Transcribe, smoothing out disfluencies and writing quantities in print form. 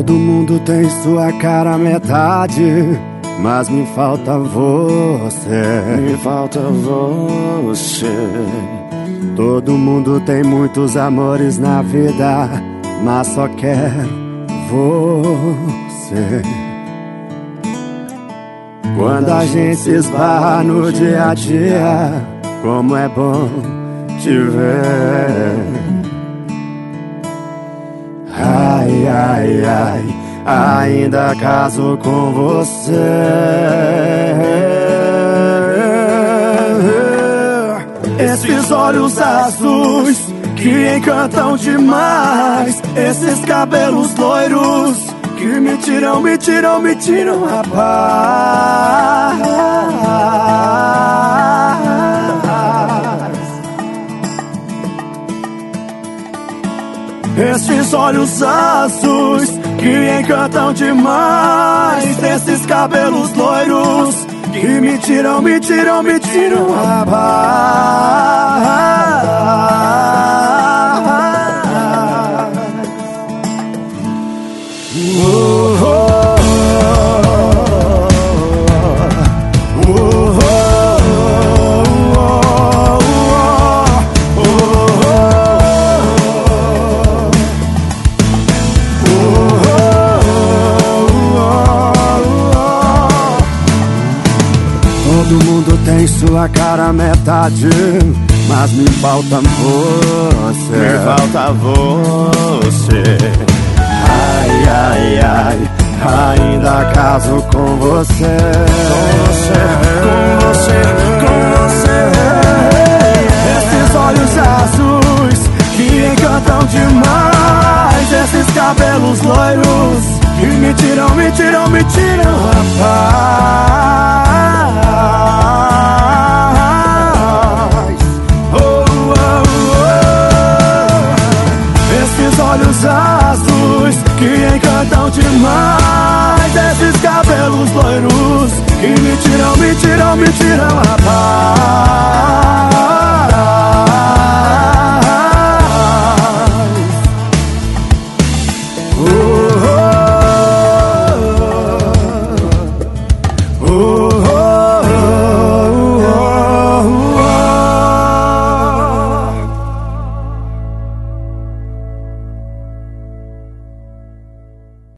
Todo mundo tem sua cara metade, mas me falta você. Me falta você. Todo mundo tem muitos amores na vida, mas só quer você. Quando a gente se esbarra no dia a dia, como é bom te ver. Ai, ai, ai, ainda caso com você. Esses olhos azuis que encantam demais, esses cabelos loiros que me tiram a paz. Esses olhos azuis que encantam demais, esses cabelos loiros que me tiram a paz. Todo mundo tem sua cara metade, mas me falta você. Me falta você. Ai, ai, ai, ainda caso com você. Com você. Esses olhos azuis que encantam demais, esses cabelos loiros que me tiram a paz. Esses olhos azuis que encantam demais, esses cabelos loiros que me tiram a paz.